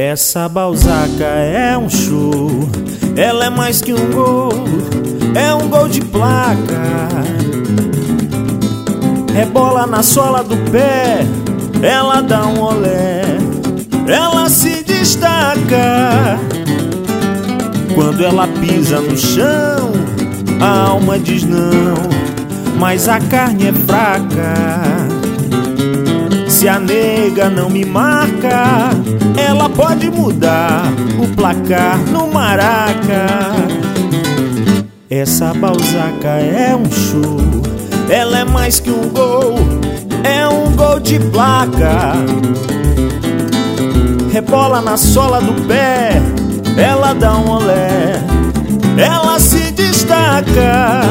Essa Balzaca é um show, ela é mais que um gol, é um gol de placa. Rebola na sola do pé, ela dá um olé, ela se destaca. Quando ela pisa no chão, a alma diz não, mas a carne é fraca. Se a nega não me marca, ela pode mudar o placar no Maraca. Essa Balzaca é um show, ela é mais que um gol, é um gol de placa. Rebola na sola do pé, ela dá um olé, ela se destaca.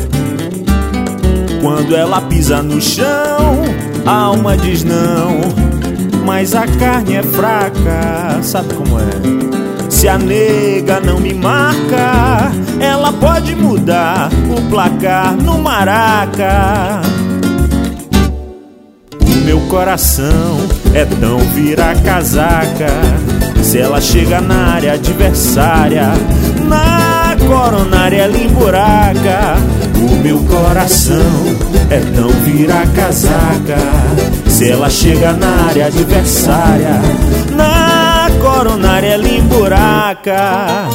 Quando ela pisa no chão, a alma diz não, mas a carne é fraca. Sabe como é? Se a nega não me marca, ela pode mudar o placar no Maraca. O meu coração é tão vira-casaca, se ela chega na área adversária, na coronária ela emburaca. O meu coração é tão vira-casaca, se ela chega na área adversária, na coronária ela emburaca.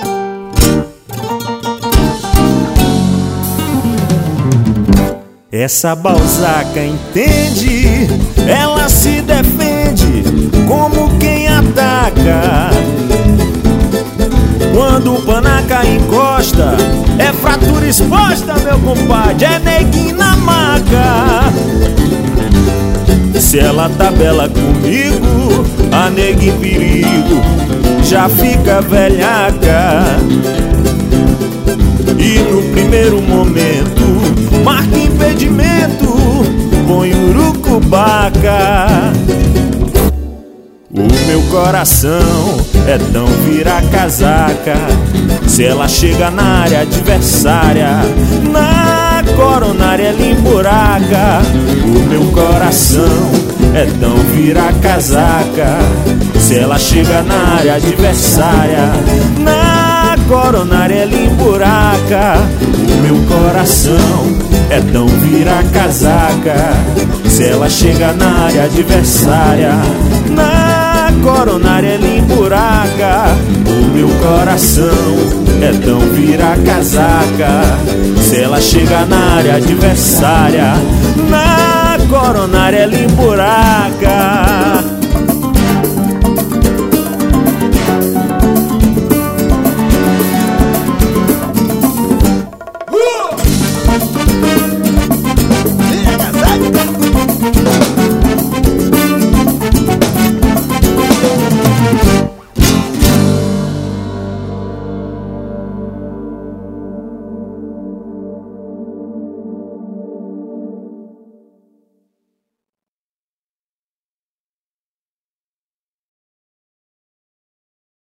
Essa Balzaca entende, ela se defende como quem ataca. Quando o panaca encosta, é fratura exposta, meu compadre, é neguinho na maca. Se ela tabela comigo, a nega em perigo já fica velhaca. E no primeiro momento, marca impedimento, põe urucubaca. O meu coração é tão vira-casaca, se ela chega na área adversária, na coronária ela emburaca. O meu coração é tão vira-casaca, se ela chega na área adversária, na coronária ela emburaca. O meu coração é tão vira-casaca, se ela chega na área adversária, na coronária ela emburaca. O meu coração é tão vira-casaca, se ela chega na área adversária, na coronária ela emburaca.